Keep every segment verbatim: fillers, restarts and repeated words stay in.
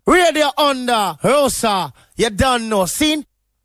Radio Onda, Rosa, you done know, seen?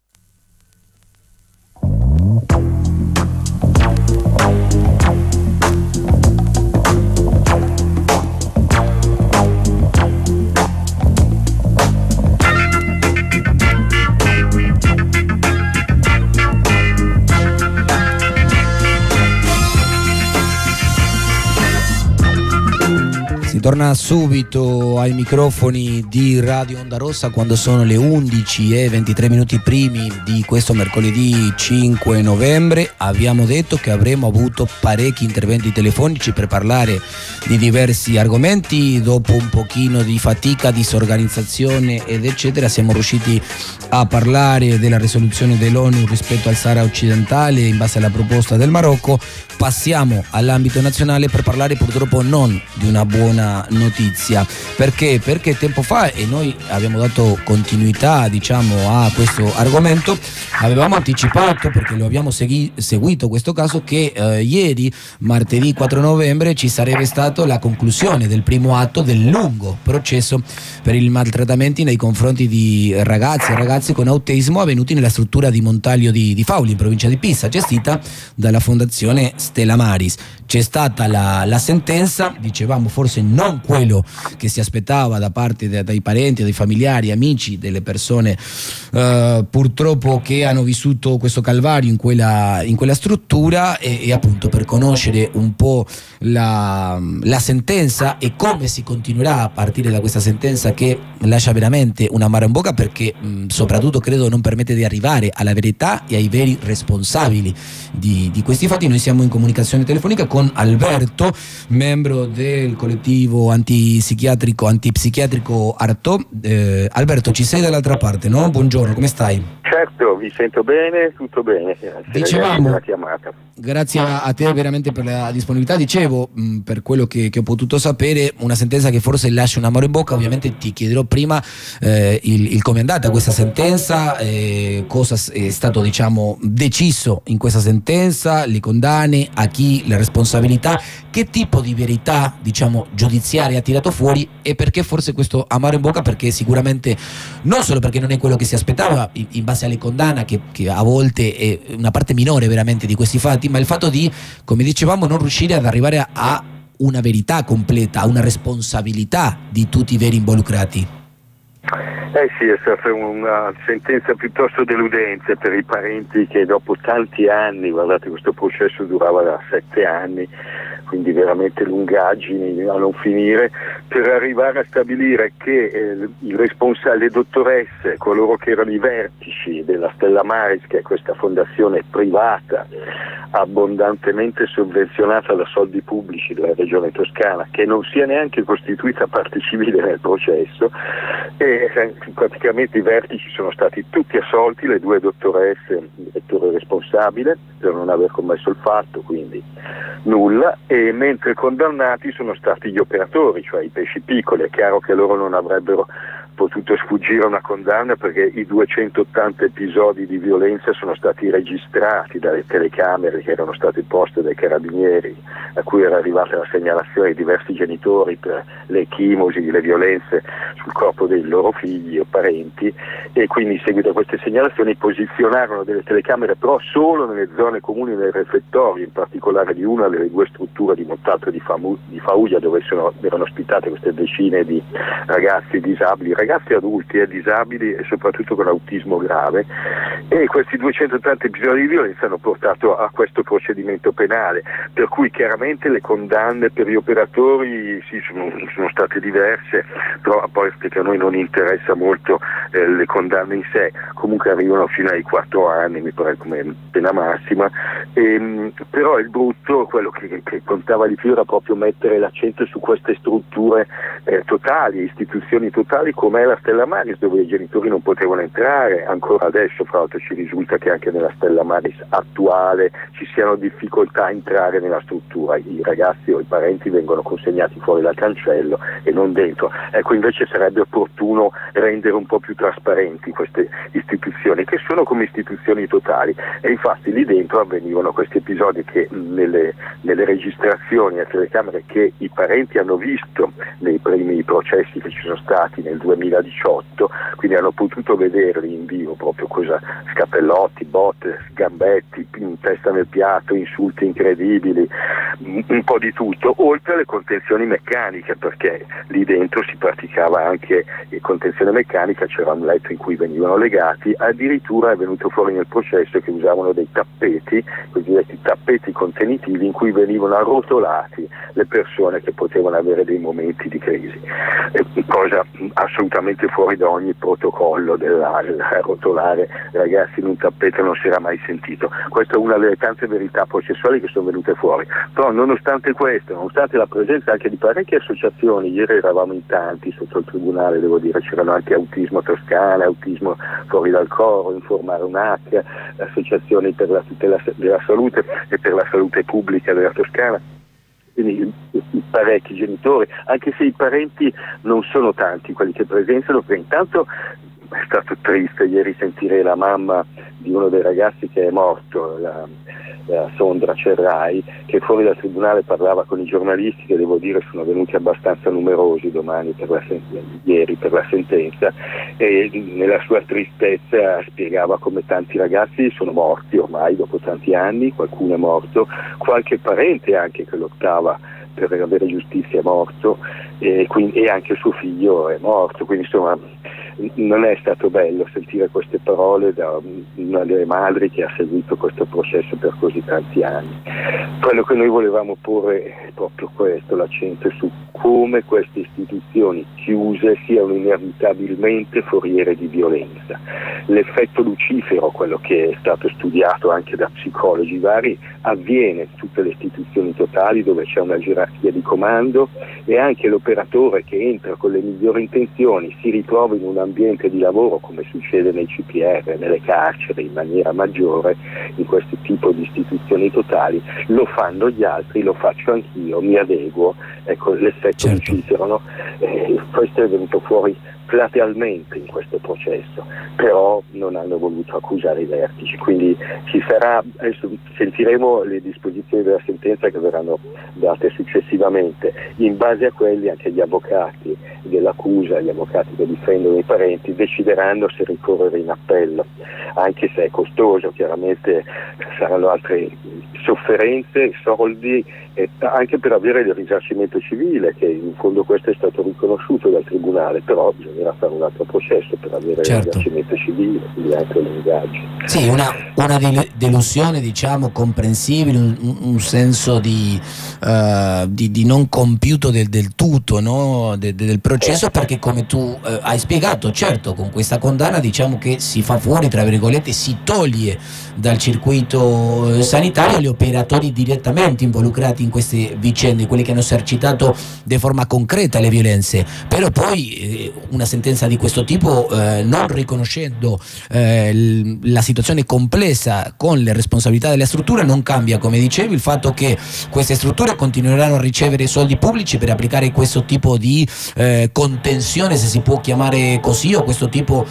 Si torna subito ai microfoni di Radio Onda Rossa quando sono le undici e ventitré minuti primi di questo mercoledì cinque novembre. Abbiamo detto che avremmo avuto parecchi interventi telefonici per parlare di diversi argomenti. Dopo un pochino di fatica, disorganizzazione ed eccetera, siamo riusciti a parlare della risoluzione dell'ONU rispetto al Sahara occidentale in base alla proposta del Marocco. Passiamo all'ambito nazionale per parlare purtroppo non di una buona notizia. Perché? Perché tempo fa, e noi abbiamo dato continuità diciamo a questo argomento, avevamo anticipato, perché lo abbiamo segui- seguito questo caso, che eh, ieri, martedì quattro novembre, ci sarebbe stato la conclusione del primo atto del lungo processo per i maltrattamenti nei confronti di ragazzi e ragazze con autismo avvenuti nella struttura di Montaglio di, di Fauli in provincia di Pisa, gestita dalla fondazione Stella Maris. C'è stata la, la sentenza, dicevamo forse non quello che si aspettava da parte de, dai parenti, dai familiari, amici delle persone eh, purtroppo che hanno vissuto questo calvario in quella, in quella struttura, e, e appunto per conoscere un po' la, la sentenza e come si continuerà a partire da questa sentenza, che lascia veramente un amaro in bocca, perché mh, soprattutto credo non permette di arrivare alla verità e ai veri responsabili di, di questi fatti. Noi siamo in comunicazione telefonica con Alberto, membro del collettivo antipsichiatrico antipsichiatrico Arto. Eh, Alberto, ci sei dall'altra parte, no? Buongiorno, come stai? Certo, vi sento bene, tutto bene. Dicevamo, la chiamata. Grazie a te veramente per la disponibilità. Dicevo, mh, per quello che, che ho potuto sapere, una sentenza che forse lascia un amaro in bocca. Ovviamente ti chiederò prima eh, il, il come è andata questa sentenza, eh, cosa è stato diciamo deciso in questa sentenza, le condanne, a chi le responsabilità, che tipo di verità diciamo giudiziaria ha tirato fuori, e perché forse questo amaro in bocca, perché sicuramente non solo perché non è quello che si aspettava in, in base alle condanne, che, che a volte è una parte minore veramente di questi fatti, ma il fatto di, come dicevamo, non riuscire ad arrivare a, a una verità completa, a una responsabilità di tutti i veri involucrati. Eh sì, è stata una sentenza piuttosto deludente per i parenti, che dopo tanti anni, guardate, questo processo durava da sette anni, quindi veramente lungaggini a non finire, per arrivare a stabilire che eh, il responsabile, le dottoresse, coloro che erano i vertici della Stella Maris, che è questa fondazione privata abbondantemente sovvenzionata da soldi pubblici della regione toscana, che non sia neanche costituita parte civile nel processo, e eh, praticamente i vertici sono stati tutti assolti, le due dottoresse, il direttore responsabile, per non aver commesso il fatto, quindi nulla, e mentre condannati sono stati gli operatori, cioè i pesci piccoli. È chiaro che loro non avrebbero potuto sfuggire a una condanna, perché i duecentottanta episodi di violenza sono stati registrati dalle telecamere che erano state poste dai carabinieri, a cui era arrivata la segnalazione di diversi genitori per le chimosi, le violenze sul corpo dei loro figli o parenti, e quindi in seguito a queste segnalazioni posizionarono delle telecamere però solo nelle zone comuni del refettorio, in particolare di una delle due strutture di Montalto di, Famu, di Fauglia, dove sono, erano ospitate queste decine di ragazzi disabili, ragazzi adulti e disabili, e soprattutto con autismo grave, e questi duecentottanta episodi di violenza hanno portato a questo procedimento penale, per cui chiaramente le condanne per gli operatori sì, sono, sono state diverse, però poi perché a noi non interessa molto eh, le condanne in sé, comunque arrivano fino ai quattro anni, mi pare come pena massima, e, però il brutto, quello che, che contava di più, era proprio mettere l'accento su queste strutture eh, totali, istituzioni totali, come è la Stella Maris, dove i genitori non potevano entrare. Ancora adesso, fra l'altro, ci risulta che anche nella Stella Maris attuale ci siano difficoltà a entrare nella struttura, i ragazzi o i parenti vengono consegnati fuori dal cancello e non dentro. Ecco, invece sarebbe opportuno opportuno rendere un po' più trasparenti queste istituzioni, che sono come istituzioni totali, e infatti lì dentro avvenivano questi episodi che nelle, nelle registrazioni a telecamere che i parenti hanno visto nei primi processi che ci sono stati nel duemiladiciotto, quindi hanno potuto vederli in vivo, proprio cosa, scappellotti, botte, gambetti, testa nel piatto, insulti incredibili, un po' di tutto, oltre alle contenzioni meccaniche, perché lì dentro si praticava anche contenzione meccanica, c'era un letto in cui venivano legati, addirittura è venuto fuori nel processo che usavano dei tappeti, cosiddetti tappeti contenitivi, in cui venivano arrotolati le persone che potevano avere dei momenti di crisi, cosa assolutamente fuori da ogni protocollo dell'arrotolare ragazzi in un tappeto, non si era mai sentito. Questa è una delle tante verità processuali che sono venute fuori. Però nonostante questo, nonostante la presenza anche di parecchie associazioni, ieri eravamo in tanti sotto il tribunale, devo dire, c'erano anche Autismo Toscana, Autismo Fuori dal Coro, Informare un H, associazioni per la tutela della salute e per la salute pubblica della Toscana, quindi parecchi genitori, anche se i parenti non sono tanti quelli che presenziano, perché intanto è stato triste ieri sentire la mamma di uno dei ragazzi che è morto, la, la Sondra Cerrai, che fuori dal tribunale parlava con i giornalisti, che devo dire sono venuti abbastanza numerosi domani per la sen- ieri per la sentenza, e nella sua tristezza spiegava come tanti ragazzi sono morti ormai dopo tanti anni, qualcuno è morto, qualche parente anche che lottava per avere giustizia è morto, e, quindi, e anche suo figlio è morto, quindi insomma non è stato bello sentire queste parole da una delle madri che ha seguito questo processo per così tanti anni. Quello che noi volevamo porre è proprio questo, l'accento su come queste istituzioni chiuse siano inevitabilmente foriere di violenza. L'effetto lucifero, quello che è stato studiato anche da psicologi vari, avviene in tutte le istituzioni totali dove c'è una gerarchia di comando, e anche l'operatore che entra con le migliori intenzioni si ritrova in un ambiente di lavoro, come succede nei C P R, nelle carceri in maniera maggiore, in questo tipo di istituzioni totali, lo fanno gli altri, lo faccio anch'io, mi adeguo, ecco l'effetto certo. lucifero, no? Eh, questo è venuto fuori platealmente in questo processo, però non hanno voluto accusare i vertici, quindi ci sarà, adesso sentiremo le disposizioni della sentenza che verranno date successivamente, in base a quelli anche gli avvocati dell'accusa, gli avvocati che difendono i parenti decideranno se ricorrere in appello, anche se è costoso, chiaramente saranno altre sofferenze, soldi, e anche per avere il risarcimento civile, che in fondo questo è stato riconosciuto dal tribunale, però bisognerà fare un altro processo per avere certo. il risarcimento civile, quindi anche un ingaggio. Sì, una, una delusione, diciamo, comprensibile, un, un senso di, uh, di, di non compiuto del, del tutto, no? de, de, del processo, perché come tu uh, hai spiegato, certo, con questa condanna diciamo che si fa fuori, tra virgolette, si toglie dal circuito sanitario gli operatori direttamente involucrati in queste vicende, quelli che hanno esercitato di forma concreta le violenze, però poi eh, una sentenza di questo tipo, eh, non riconoscendo eh, l- la situazione complessa con le responsabilità delle strutture, non cambia, come dicevi, il fatto che queste strutture continueranno a ricevere soldi pubblici per applicare questo tipo di eh, contenzione, se si può chiamare così, o questo tipo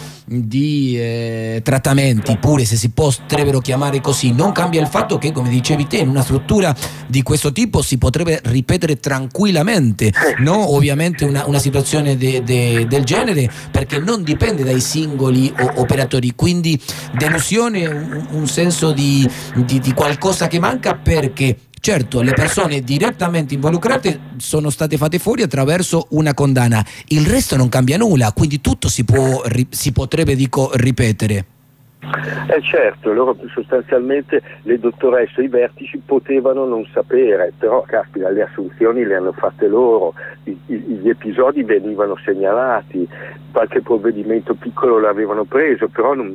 di eh, trattamenti, pure se si potrebbero chiamare così. Non cambia il fatto che, come dicevi te, in una struttura di questo tipo si potrebbe ripetere tranquillamente, no? Ovviamente una, una situazione de, de, del genere, perché non dipende dai singoli o, operatori, quindi delusione, un, un senso di, di, di qualcosa che manca, perché certo, le persone direttamente involucrate sono state fatte fuori attraverso una condanna, il resto non cambia nulla, quindi tutto si può, si potrebbe, dico, ripetere. Eh certo, loro sostanzialmente, le dottoresse, i vertici potevano non sapere, però caspita, le assunzioni le hanno fatte loro, I, i, gli episodi venivano segnalati, qualche provvedimento piccolo l'avevano preso, però non,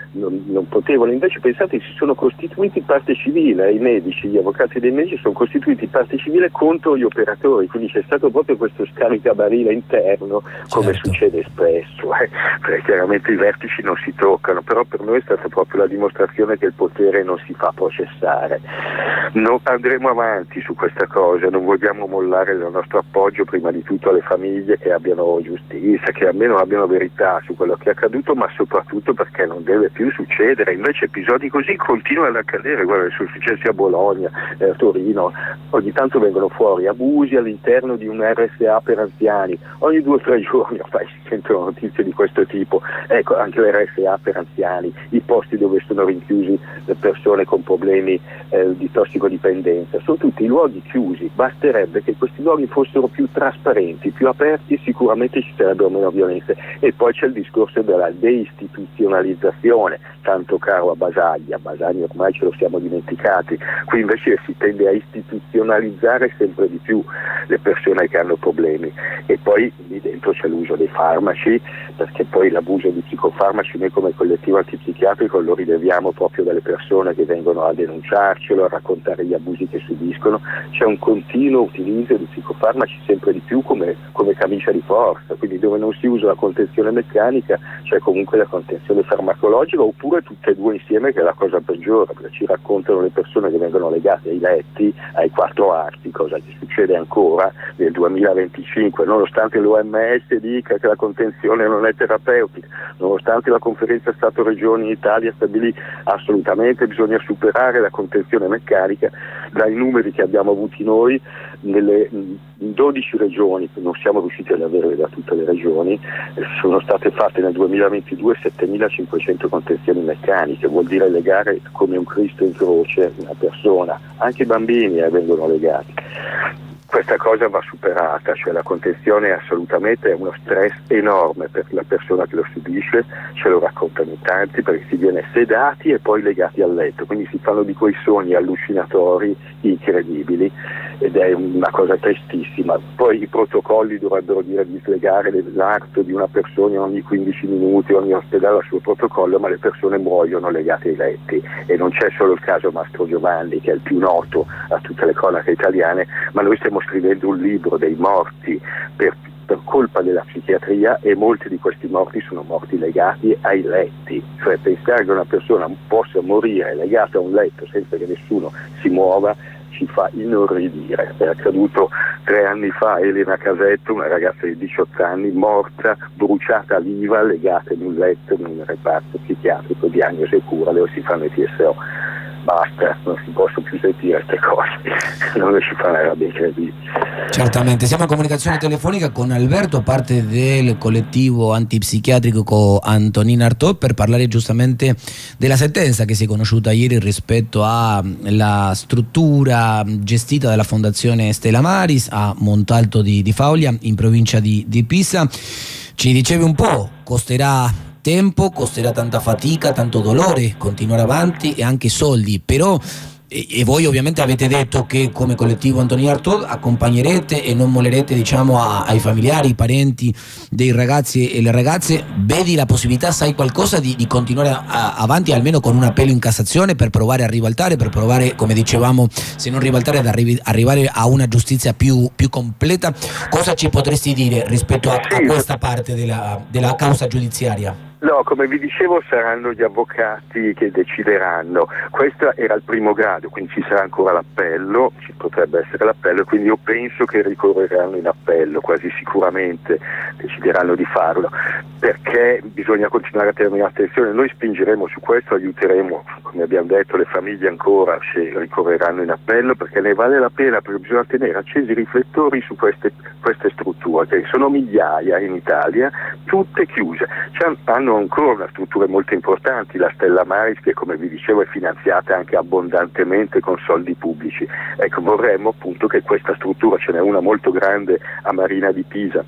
non, non potevano, invece pensate si sono costituiti parte civile, i medici, gli avvocati dei medici sono costituiti parte civile contro gli operatori, quindi c'è stato proprio questo scaricabarile interno, come certo. succede spesso, eh? Perché chiaramente i vertici non si toccano, però per noi è stata proprio la dimostrazione che il potere non si fa processare. Non andremo avanti su questa cosa, non vogliamo mollare il nostro appoggio prima di tutto alle famiglie che abbiano giustizia, che almeno abbiano verità su quello che è accaduto, ma soprattutto perché non deve più succedere. Invece episodi così continuano ad accadere, guarda, sono successi a Bologna, a Torino, ogni tanto vengono fuori abusi all'interno di un R S A per anziani, ogni due o tre giorni ormai si sentono notizie di questo tipo. Ecco, anche l'R S A per anziani, i posti dove sono rinchiusi le persone con problemi eh, di tossicodipendenza, sono tutti luoghi chiusi. Basterebbe che questi luoghi fossero più trasparenti, più aperti, sicuramente ci sarebbero meno violenze. E poi c'è il discorso della deistituzionalizzazione, tanto caro a Basaglia. Basaglia ormai ce lo siamo dimenticati, qui invece si tende a istituzionalizzare sempre di più le persone che hanno problemi. E poi lì dentro c'è l'uso dei farmaci, perché poi l'abuso di psicofarmaci noi come collettivo antipsichiatrico lo rileviamo proprio dalle persone che vengono a denunciarcelo, a raccontare gli abusi che subiscono. C'è un continuo utilizzo di psicofarmaci sempre di più come, come camicia di forza, quindi dove non si usa la contenzione meccanica c'è comunque la contenzione farmacologica, oppure tutte e due insieme, che è la cosa peggiore, perché ci raccontano le persone che vengono legate ai letti, ai quattro arti, cosa che succede ancora nel duemilaventicinque, nonostante l'O M S dica che la contenzione non è terapeutica, nonostante la conferenza Stato-Regioni in Italia stabilì assolutamente bisogna superare la contenzione meccanica. Dai numeri che abbiamo avuti noi, nelle dodici regioni, non siamo riusciti ad avere da tutte le regioni, sono state fatte nel duemilaventidue settemilacinquecento contenzioni meccaniche, vuol dire legare come un Cristo in croce una persona, anche i bambini eh, vengono legati. Questa cosa va superata, cioè la contenzione assolutamente è uno stress enorme per la persona che lo subisce, ce lo raccontano in tanti, perché si viene sedati e poi legati al letto, quindi si fanno di quei sogni allucinatori incredibili ed è una cosa tristissima. Poi i protocolli dovrebbero dire di slegare l'arto di una persona ogni quindici minuti, ogni ospedale ha il suo protocollo, ma le persone muoiono legate ai letti. E non c'è solo il caso Mastro Giovanni, che è il più noto a tutte le cronache italiane, ma noi stiamo scrivendo un libro dei morti per, per colpa della psichiatria, e molti di questi morti sono morti legati ai letti, cioè pensare che una persona possa morire legata a un letto senza che nessuno si muova ci fa inorridire. È accaduto tre anni fa a Elena Casetto, una ragazza di diciotto anni, morta, bruciata viva, legata in un letto in un reparto psichiatrico, diagnosi e cura, dove si fanno i T S O. Basta, non si possono più sentire queste cose, non ci fa una roba incredibile. Certamente, siamo in comunicazione telefonica con Alberto, parte del collettivo antipsichiatrico Antonin Artaud, per parlare giustamente della sentenza che si è conosciuta ieri rispetto alla struttura gestita dalla Fondazione Stella Maris a Montalto di, di Faulia, in provincia di, di Pisa. Ci dicevi un po', costerà tempo, costerà tanta fatica, tanto dolore continuare avanti e anche soldi, però e, e voi ovviamente avete detto che come collettivo Antonin Artaud accompagnerete e non mollerete, diciamo, a, ai familiari, ai parenti dei ragazzi e le ragazze. Vedi la possibilità, sai qualcosa di, di continuare a, a, avanti almeno con un appello in Cassazione per provare a ribaltare, per provare, come dicevamo, se non ribaltare, ad arri- arrivare a una giustizia più, più completa? Cosa ci potresti dire rispetto a, a questa parte della, della causa giudiziaria? No, come vi dicevo saranno gli avvocati che decideranno. Questo era il primo grado, quindi ci sarà ancora l'appello, ci potrebbe essere l'appello, quindi io penso che ricorreranno in appello, quasi sicuramente decideranno di farlo, perché bisogna continuare a tenere attenzione. Noi spingeremo su questo, aiuteremo, come abbiamo detto, le famiglie ancora se ricorreranno in appello, perché ne vale la pena, perché bisogna tenere accesi i riflettori su queste, queste strutture, che sono migliaia in Italia, tutte chiuse. Cioè, hanno ancora strutture molto importanti, la Stella Maris, che come vi dicevo è finanziata anche abbondantemente con soldi pubblici. Ecco, vorremmo appunto che questa struttura, ce n'è una molto grande a Marina di Pisa,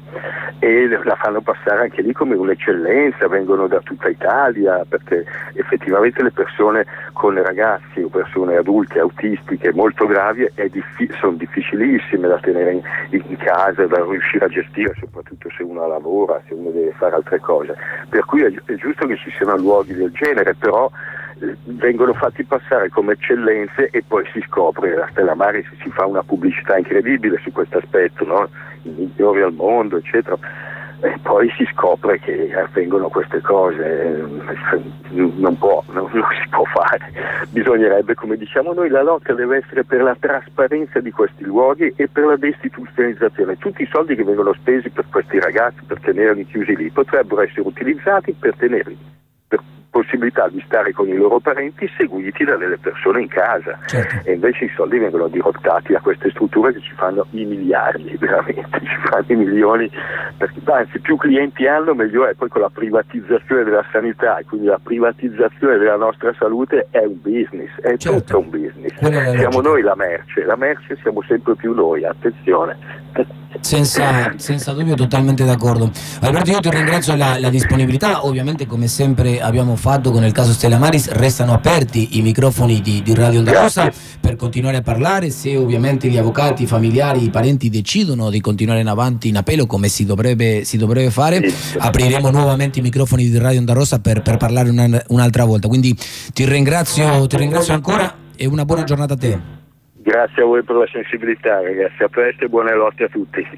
e la fanno passare anche lì come un'eccellenza, vengono da tutta Italia, perché effettivamente le persone con ragazzi o persone adulte autistiche molto gravi è diffi- sono difficilissime da tenere in, in casa, da riuscire a gestire, soprattutto se uno lavora, se uno deve fare altre cose. per cui è, è giusto che ci siano luoghi del genere, però eh, vengono fatti passare come eccellenze e poi si scopre, la Stella Maris si fa una pubblicità incredibile su questo aspetto, no? I migliori al mondo, eccetera. E poi si scopre che avvengono queste cose, non può, non, non si può fare. Bisognerebbe, come diciamo noi, la lotta deve essere per la trasparenza di questi luoghi e per la deistituzionalizzazione. Tutti i soldi che vengono spesi per questi ragazzi, per tenerli chiusi lì, potrebbero essere utilizzati per tenerli, per possibilità di stare con i loro parenti seguiti da delle persone in casa. Certo. E invece i soldi vengono dirottati a queste strutture che ci fanno i miliardi, veramente, ci fanno i milioni, perché anzi più clienti hanno meglio è. Poi con la privatizzazione della sanità e quindi la privatizzazione della nostra salute è un business, è Certo. tutto un business. Quella è la Siamo logica. noi la merce, la merce siamo sempre più noi, attenzione. Senza, senza dubbio, totalmente d'accordo. Alberto, io ti ringrazio la, la disponibilità. Ovviamente, come sempre abbiamo fatto con il caso Stella Maris, restano aperti i microfoni di, di Radio Onda Rossa per continuare a parlare. Se ovviamente gli avvocati, i familiari, i parenti decidono di continuare in avanti in appello, come si dovrebbe, si dovrebbe fare, Sì. apriremo nuovamente i microfoni di Radio Onda Rossa per, per parlare una, un'altra volta. Quindi ti ringrazio, ti ringrazio ancora e una buona giornata a te. Grazie a voi per la sensibilità, ragazzi, a presto e buone lotte a tutti.